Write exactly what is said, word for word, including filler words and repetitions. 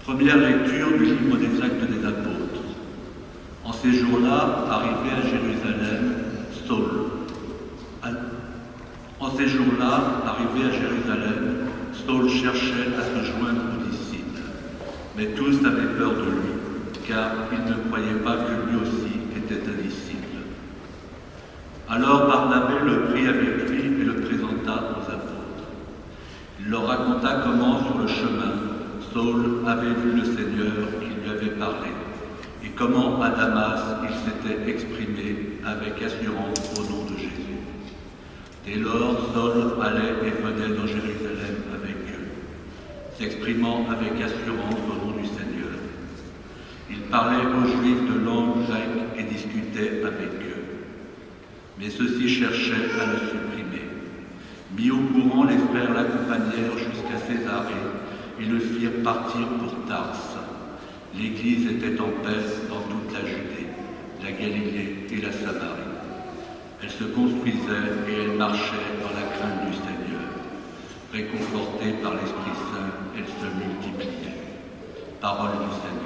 Première lecture du livre des Actes des Apôtres. En ces jours-là, arrivé à Jérusalem, Saul. En ces jours-là, arrivé à Jérusalem, Saul cherchait à se joindre aux disciples. Mais tous avaient peur de lui, car ils ne croyaient pas que lui aussi était un disciple. Alors Barnabé le prit avec lui et le présenta aux apôtres. Il leur raconta comment, sur le chemin, Saul avait vu le Seigneur qui lui avait parlé, et comment à Damas il s'était exprimé avec assurance au nom de Jésus. Dès lors, Saul allait et venait dans Jérusalem avec eux, s'exprimant avec assurance au nom du Seigneur. Il parlait aux Juifs de langue grecque et discutait avec eux. Mais ceux-ci cherchaient à le supprimer. Mis au courant, les frères l'accompagnèrent jusqu'à Césarée et le firent partir pour Tarse. L'Église était en paix dans toute la Judée, la Galilée et la Samarie. Elle se construisait et elle marchait dans la crainte du Seigneur. Réconfortée par l'Esprit Saint, elle se multipliait. Parole du Seigneur.